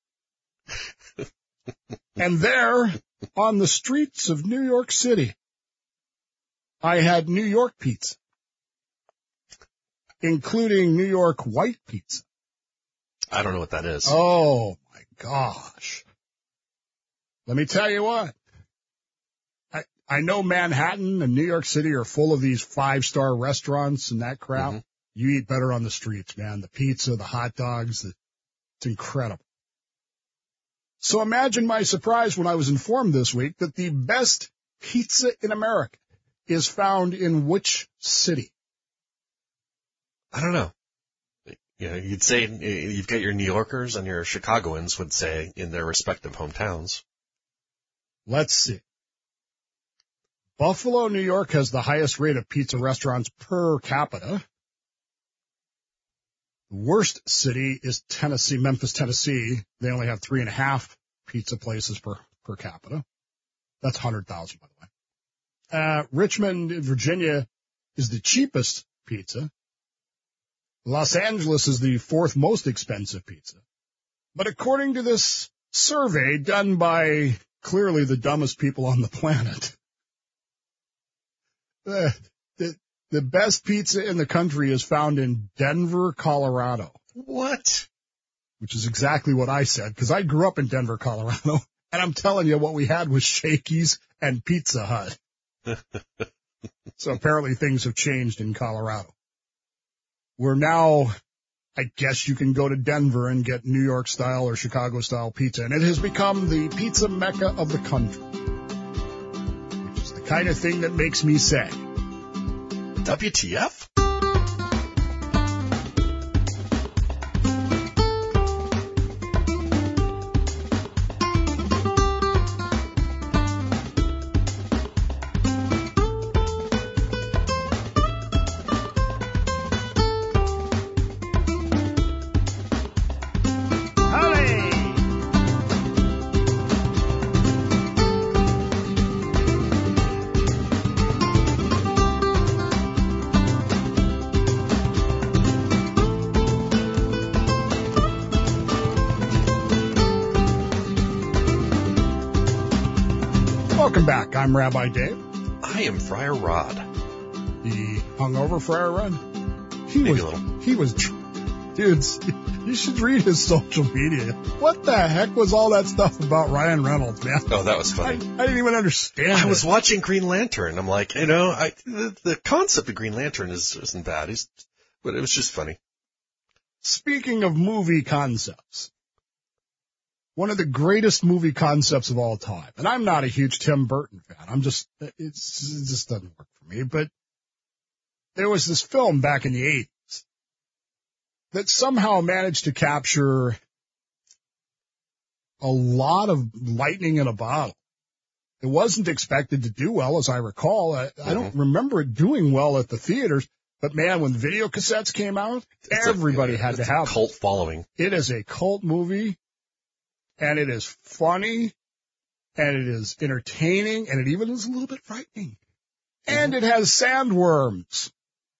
And there, on the streets of New York City, I had New York pizza, including New York white pizza. I don't know what that is. Oh, my gosh. Let me tell you what. I, I know Manhattan and New York City are full of these five-star restaurants and that crap. Mm-hmm. You eat better on the streets, man. The pizza, the hot dogs, the, it's incredible. So imagine my surprise when I was informed this week that the best pizza in America is found in which city? I don't know. You know, you'd say you've got your New Yorkers and your Chicagoans would say in their respective hometowns. Let's see. Buffalo, New York has the highest rate of pizza restaurants per capita. The worst city is Tennessee, Memphis, Tennessee. They only have three and a half pizza places per, per capita. That's one hundred thousand, by the way. Uh, Richmond, Virginia is the cheapest pizza. Los Angeles is the fourth most expensive pizza. But according to this survey done by clearly the dumbest people on the planet, the, the, the best pizza in the country is found in Denver, Colorado. What? Which is exactly what I said, because I grew up in Denver, Colorado, and I'm telling you what we had was Shakey's and Pizza Hut. So apparently things have changed in Colorado. We're now, I guess you can go to Denver and get New York-style or Chicago-style pizza, and it has become the pizza mecca of the country. Which is the kind of thing that makes me say, W T F? Welcome back. I'm Rabbi Dave. I am Friar Rod. The hungover Friar Rod? He Maybe was, a little. He was, dudes, you should read his social media. What the heck was all that stuff about Ryan Reynolds, man? Oh, that was funny. I, I didn't even understand I it. was watching Green Lantern. I'm like, you know, I, the, the concept of Green Lantern is, isn't bad. He's, but it was just funny. Speaking of movie concepts, one of the greatest movie concepts of all time, and I'm not a huge Tim Burton fan. I'm just, it's, it just doesn't work for me, but there was this film back in the eighties that somehow managed to capture a lot of lightning in a bottle. It wasn't expected to do well, as I recall. I, mm-hmm. I don't remember it doing well at the theaters, but man, when video cassettes came out, it's everybody a, had to have a cult following. It is a cult movie. And it is funny, and it is entertaining, and it even is a little bit frightening. And it has sandworms.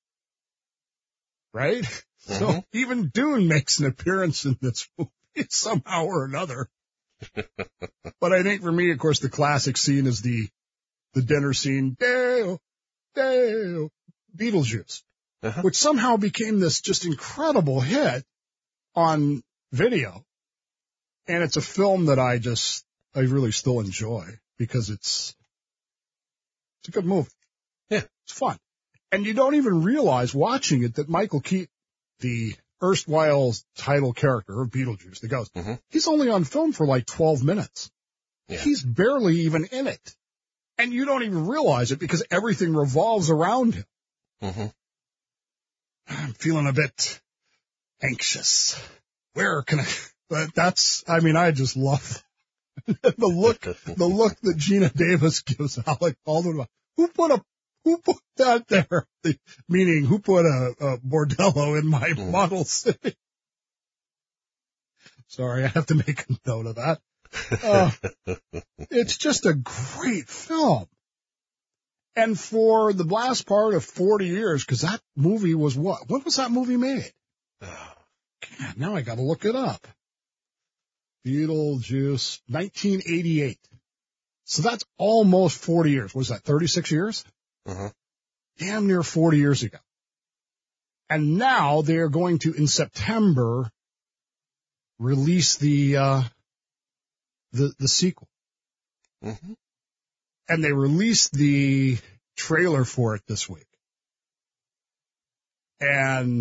Right? Mm-hmm. So even Dune makes an appearance in this movie somehow or another. But I think for me, of course, the classic scene is the the dinner scene, Deo, Deo, Beetlejuice, uh-huh. which somehow became this just incredible hit on video. And it's a film that I just, I really still enjoy because it's, it's a good movie. Yeah. It's fun. And you don't even realize watching it that Michael Keaton, the erstwhile title character of Beetlejuice, the ghost, mm-hmm. he's only on film for like twelve minutes. Yeah. He's barely even in it. And you don't even realize it because everything revolves around him. Mm-hmm. I'm feeling a bit anxious. Where can I... But that's, I mean, I just love the look, the look that Gina Davis gives Alec Baldwin. Who put a, who put that there? The, meaning, who put a, a bordello in my mm. model city? Sorry, I have to make a note of that. Uh, it's just a great film. And for the last part of forty years, because that movie was what? When was that movie made? God, now I got to look it up. Beetlejuice, nineteen eighty-eight. So that's almost forty years. What was that, thirty-six years? Uh-huh. Damn near forty years ago. And now they're going to, in September, release the, uh, the, the sequel. Mm-hmm. And they released the trailer for it this week. And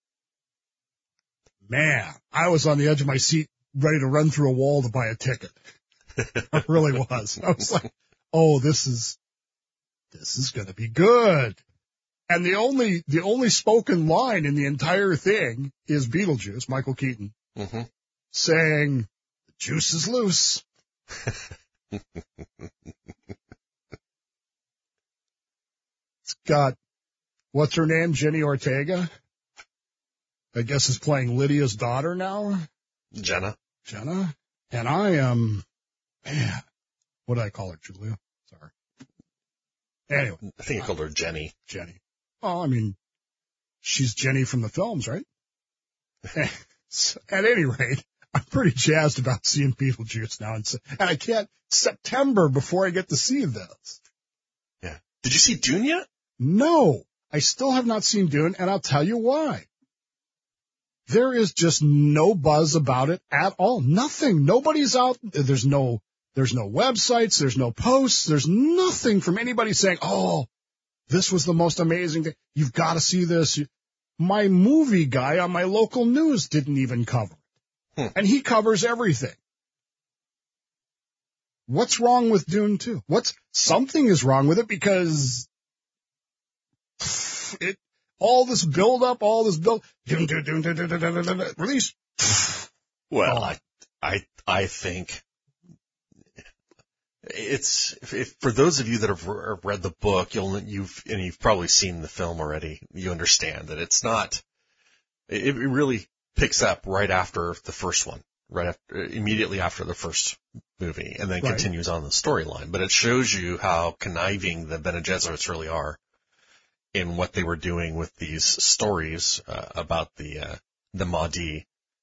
man, I was on the edge of my seat ready to run through a wall to buy a ticket. I really was. I was like, oh, this is, this is going to be good. And the only, the only spoken line in the entire thing is Beetlejuice, Michael Keaton, mm-hmm. saying, the juice is loose. It's got, what's her name? Jenny Ortega. I guess is playing Lydia's daughter now. Jenna. Jenna. And I am, man, what did I call her, Julia? Sorry. Anyway. I think you called her Jenny. Jenny. Oh, I mean, she's Jenny from the films, right? So, at any rate, I'm pretty jazzed about seeing Beetlejuice now. And, and I can't, September before I get to see this. Yeah. Did you see Dune yet? No, I still have not seen Dune, and I'll tell you why. There is just no buzz about it at all. Nothing. Nobody's out. There's no, there's no websites. There's no posts. There's nothing from anybody saying, oh, this was the most amazing thing. You've got to see this. My movie guy on my local news didn't even cover it. Hmm. And he covers everything. What's wrong with Dune two? What's, something is wrong with it because it, all this build up, all this build, dun, dun, dun, dun, dun, dun, dun, dun, dun, release. Well, I, I, I think it's, if, if, for those of you that have read the book, you'll, you've, and you've probably seen the film already, you understand that it's not, it, it really picks up right after the first one, right after, immediately after the first movie, and then right. continues on the storyline. But it shows you how conniving the Bene Gesserits really are in what they were doing with these stories uh, about the uh, the Mahdi.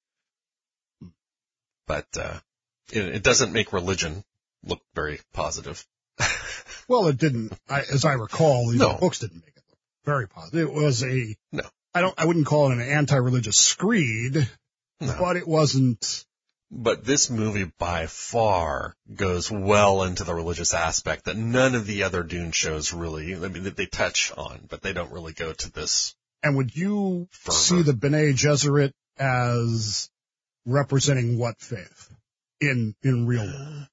But uh, it, it doesn't make religion look very positive. Well, it didn't. I, as I recall, these no. books didn't make it look very positive. It was a no. I don't. I wouldn't call it an anti-religious screed, no. but it wasn't. But this movie by far goes well into the religious aspect that none of the other Dune shows really, I mean, they touch on, but they don't really go to this. And would you fervor. see the Bene Gesserit as representing what faith in, in real life?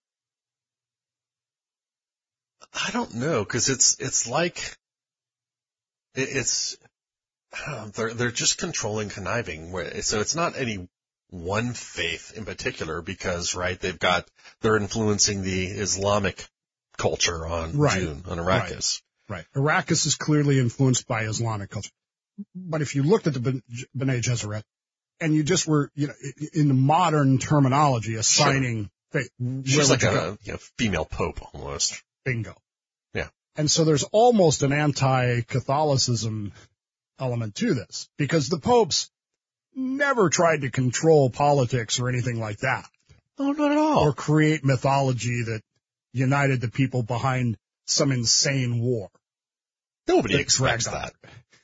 I don't know, cause it's, it's like, it, it's, I don't know, they're, they're just controlling, conniving. So it's not any one faith in particular because, right, they've got, they're influencing the Islamic culture on right. Dune, on Arrakis. Right. right. Arrakis is clearly influenced by Islamic culture. But if you looked at the Bene Gesserit and you just were, you know, in the modern terminology, assigning sure. faith. She's like a you know, female pope almost. Bingo. Yeah. And so there's almost an anti-Catholicism element to this because the popes never tried to control politics or anything like that. Oh, not at all. Or create mythology that united the people behind some insane war. Nobody expects that.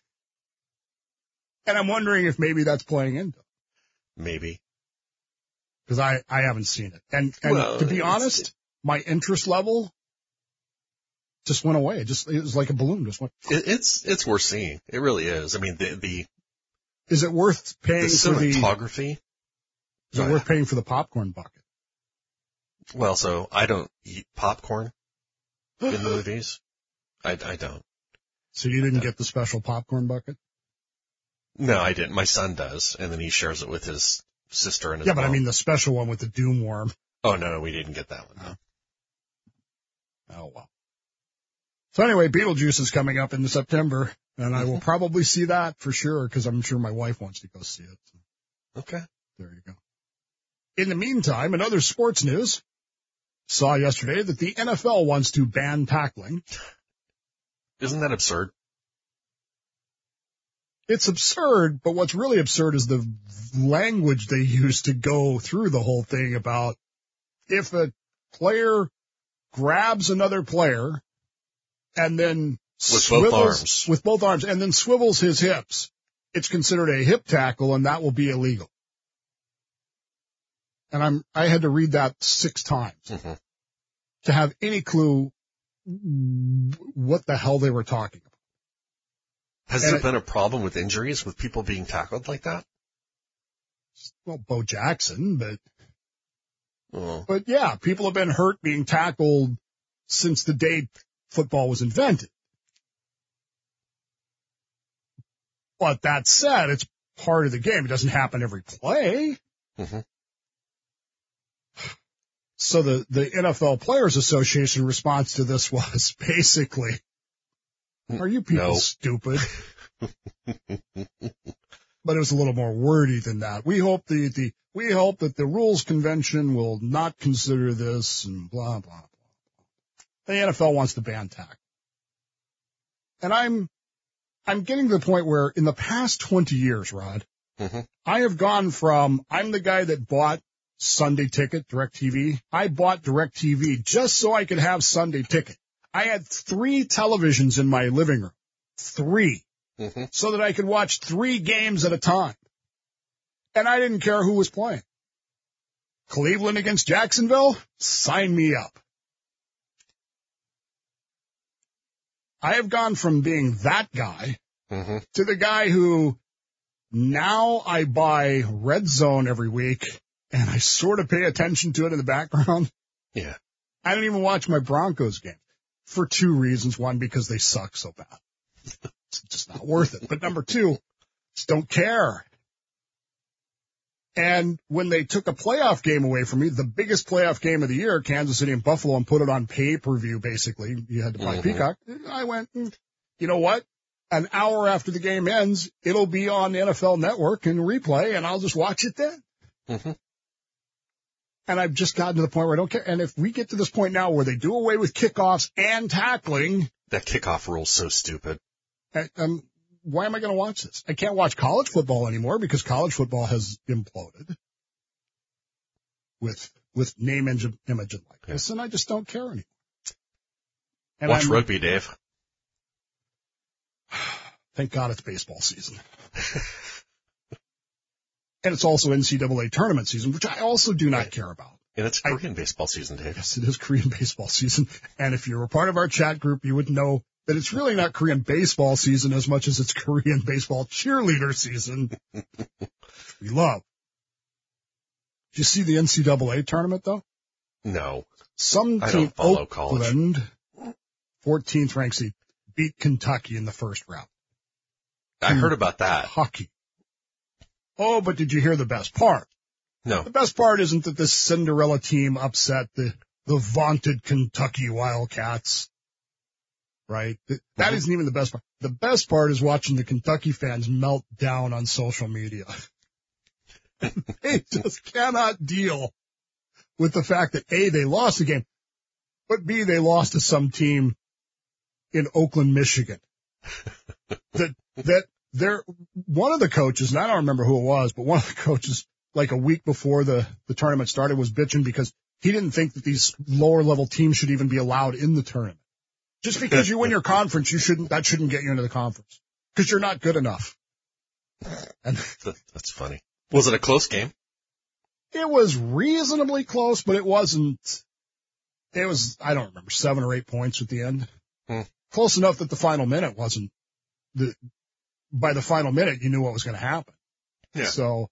And I'm wondering if maybe that's playing into it. Maybe. Because I, I haven't seen it. And, and well, to be honest, my interest level just went away. It just, it was like a balloon just went. It, it's, it's worth seeing. It really is. I mean, the, the, Is it worth paying the for the cinematography? Is it worth paying for the popcorn bucket? Well, so I don't eat popcorn in the movies. I, I don't. So you didn't get the special popcorn bucket? No, I didn't. My son does, and then he shares it with his sister and his Yeah, but mom. I mean the special one with the doom worm. Oh, no, no, we didn't get that one. No. Oh, well. So anyway, Beetlejuice is coming up in September. And I will probably see that for sure because I'm sure my wife wants to go see it. So. Okay. There you go. In the meantime, in other sports news, saw yesterday that the N F L wants to ban tackling. Isn't that absurd? It's absurd, but what's really absurd is the language they use to go through the whole thing about if a player grabs another player and then with swivels, both arms. with both arms and then swivels his hips, it's considered a hip tackle and that will be illegal. And I'm, I had to read that six times Mm-hmm. to have any clue what the hell they were talking about. Has and there it, been a problem with injuries with people being tackled like that? Well, Bo Jackson, but, Oh. but yeah, people have been hurt being tackled since the day football was invented. But that said, it's part of the game. It doesn't happen every play. Mm-hmm. So the, the N F L Players Association response to this was basically, are you people No. stupid? But it was a little more wordy than that. We hope the, the, we hope that the rules convention will not consider this and blah, blah, blah. The N F L wants to ban tackle. And I'm, I'm getting to the point where in the past twenty years, Rod, Mm-hmm. I have gone from, I'm the guy that bought Sunday Ticket, DirecTV. I bought DirecTV just so I could have Sunday Ticket. I had three televisions in my living room. Three. Mm-hmm. So that I could watch three games at a time. And I didn't care who was playing. Cleveland against Jacksonville? Sign me up. I have gone from being that guy Mm-hmm. to the guy who now I buy Red Zone every week and I sort of pay attention to it in the background. Yeah. I don't even watch my Broncos game for two reasons. One, because they suck so bad. It's just not worth it. But number two, just don't care. And when they took a playoff game away from me, the biggest playoff game of the year, Kansas City and Buffalo, and put it on pay-per-view, basically, you had to buy Mm-hmm. Peacock, I went, mm, you know what? An hour after the game ends, it'll be on the N F L Network and replay, and I'll just watch it then. Mm-hmm. And I've just gotten to the point where I don't care. And if we get to this point now where they do away with kickoffs and tackling, That kickoff rule's so stupid. I, um, why am I going to watch this? I can't watch college football anymore because college football has imploded with with name, image, image and likeness, and I just don't care anymore. And Watch I'm, rugby, Dave. Thank God it's baseball season. And it's also N C double A tournament season, which I also do not care about. And it's Korean I, baseball season, Dave. Yes, it is Korean baseball season. And if you were part of our chat group, you would know that it's really not Korean baseball season as much as it's Korean baseball cheerleader season. We love. Did you see the N C double A tournament, though? No. Some I team, don't follow Oakland, college. fourteenth ranked seed, beat Kentucky in the first round. I heard about that. Kentucky. Oh, but did you hear the best part? No. The best part isn't that this Cinderella team upset the, the vaunted Kentucky Wildcats. Right? That Mm-hmm. isn't even the best part. The best part is watching the Kentucky fans melt down on social media. They just cannot deal with the fact that A, they lost the game, but B, they lost to some team in Oakland, Michigan. that, that they're, one of the coaches, and I don't remember who it was, but one of the coaches, like a week before the, the tournament started, was bitching because he didn't think that these lower level teams should even be allowed in the tournament. Just because you win your conference, you shouldn't, that shouldn't get you into the conference. Because you're not good enough. And that's funny. Was it a close game? It was reasonably close, but it wasn't, it was, I don't remember, seven or eight points at the end. Hmm. Close enough that the final minute wasn't, the, by the final minute, you knew what was going to happen. Yeah. So,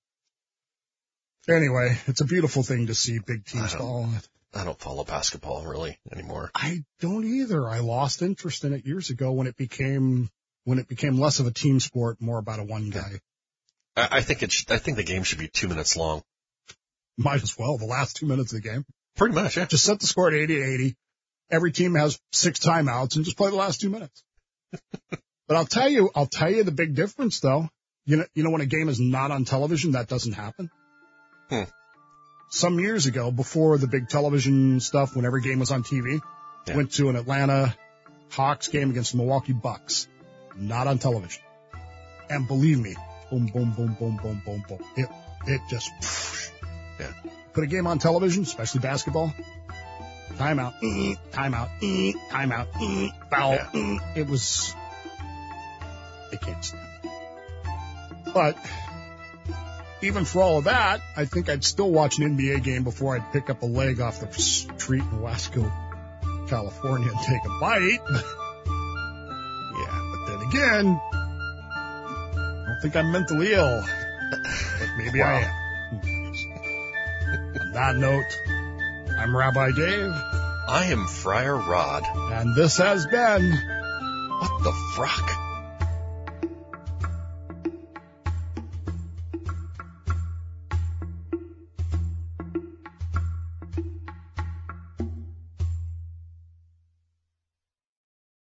anyway, it's a beautiful thing to see big teams fall. I don't follow basketball really anymore. I don't either. I lost interest in it years ago when it became, when it became less of a team sport, more about a one guy. I, I think it should, I think the game should be two minutes long. Might as well, the last two minutes of the game. Pretty much, yeah. Just set the score at eighty to eighty. Every team has six timeouts and just play the last two minutes. But I'll tell you, I'll tell you the big difference though. You know, you know, when a game is not on television, that doesn't happen. Hmm. Some years ago, before the big television stuff, when every game was on T V, yeah. went to an Atlanta Hawks game against the Milwaukee Bucks. Not on television. And believe me, boom, boom, boom, boom, boom, boom, boom. It, it just, whoosh. Yeah. Put a game on television, especially basketball. Timeout, mm, timeout, mm, timeout, mm, foul. Yeah. Mm. It was, it can't stand. But even for all of that, I think I'd still watch an N B A game before I'd pick up a leg off the street in Wasco, California and take a bite. Yeah, but then again, I don't think I'm mentally ill. But maybe Wow. I am. On that note, I'm Rabbi Dave. I am Friar Rod. And this has been What the Frock?